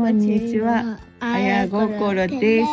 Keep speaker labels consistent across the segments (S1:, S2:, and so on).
S1: こんにちは、あやごころです。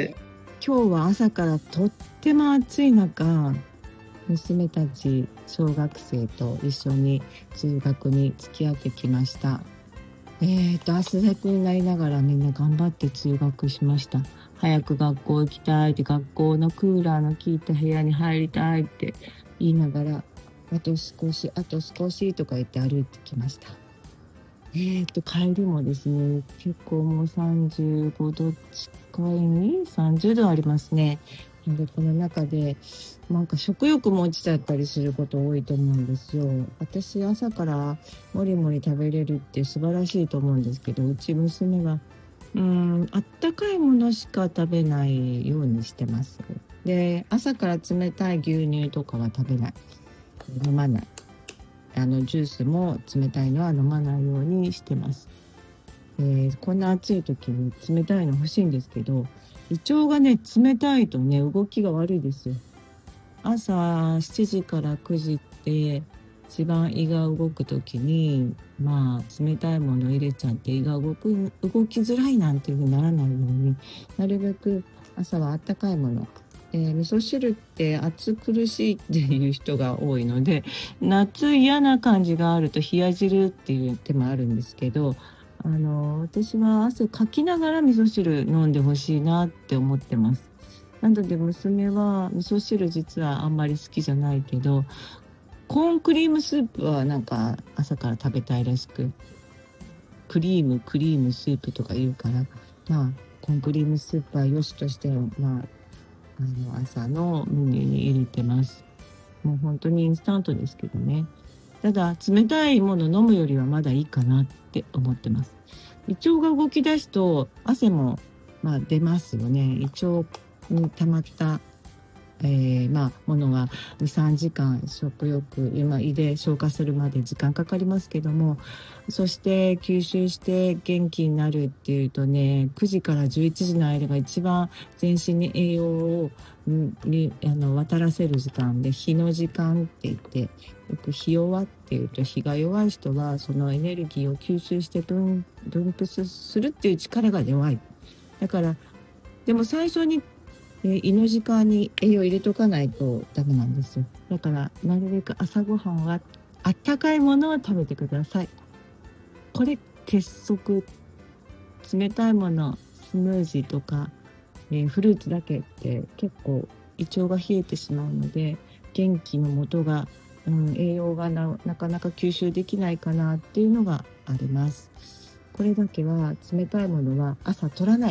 S1: 今日は朝からとっても暑い中、娘たち小学生と一緒に通学に付き合ってきました。汗だくになりながらみんな頑張って通学しました。早く学校行きたいって、学校のクーラーの効いた部屋に入りたいって言いながら、あと少しとか言って歩いてきました。帰りもですね、結構もう35度近い、30度ありますね。で、この中でなんか食欲も落ちちゃったりすること多いと思うんですよ。私、朝からもりもり食べれるって素晴らしいと思うんですけど、うち娘はあったかいものしか食べないようにしてます。で、朝から冷たい牛乳とかは食べない、飲まない。ジュースも冷たいのは飲まないようにしてます。こんな暑い時に冷たいの欲しいんですけど、胃腸がね、冷たいとね、動きが悪いですよ。朝7時から9時って一番胃が動く時に、冷たいものを入れちゃって胃が動きづらいなんていう風にならないように、なるべく朝はあったかいもの、味噌汁って暑苦しいっていう人が多いので、夏嫌な感じがあると冷や汁っていう手もあるんですけど、私は汗かきながら味噌汁飲んでほしいなって思ってます。なので娘は味噌汁実はあんまり好きじゃないけど、コーンクリームスープはなんか朝から食べたいらしく、クリームスープとか言うから、コーンクリームスープは良しとして、朝のメニューに入れてます。もう本当にインスタントですけどね。ただ冷たいもの飲むよりはまだいいかなって思ってます。胃腸が動き出すと汗も出ますよね。胃腸に溜まったものは2、3時間食欲、胃で消化するまで時間かかりますけども、そして吸収して元気になるっていうとね、9時から11時の間が一番全身に栄養を渡らせる時間で、日の時間って言って、よく日弱っていうと、日が弱い人はそのエネルギーを吸収して分泌するっていう力が弱い。だからでも最初に胃の時間に栄養入れとかないとダメなんですよ。だからなるべく朝ごはんはあったかいものを食べてください。これ鉄則。冷たいもの、スムージーとか、フルーツだけって結構胃腸が冷えてしまうので、元気の元が、栄養がなかなか吸収できないかなっていうのがあります。これだけは冷たいものは朝取らない。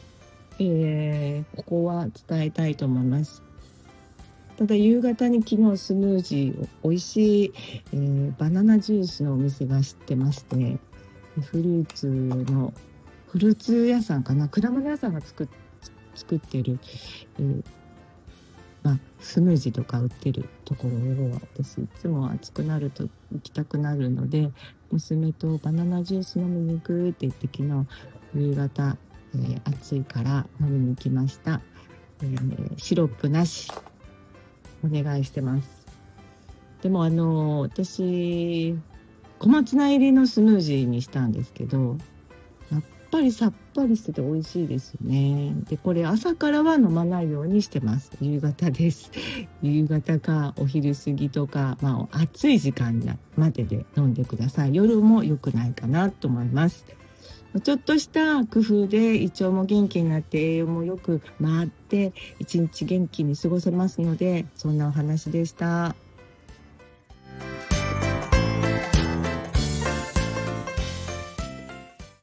S1: ここは伝えたいと思います。ただ夕方に昨日スムージーを美味しい、バナナジュースのお店が知ってまして、フルーツ屋さんかな、果物屋さんが作ってる、スムージーとか売ってるところを私いつも暑くなると行きたくなるので、娘とバナナジュース飲みに行くって言って昨日夕方、暑いから飲みに行きました。シロップなしお願いしてます。でも私小松菜入りのスムージーにしたんですけど、やっぱりさっぱりしてて美味しいですよね。でこれ朝からは飲まないようにしてます。夕方です。夕方かお昼過ぎとか、暑い時間までで飲んでください。夜も良くないかなと思います。ちょっとした工夫で胃腸も元気になって栄養もよく回って一日元気に過ごせますので、そんなお話でした。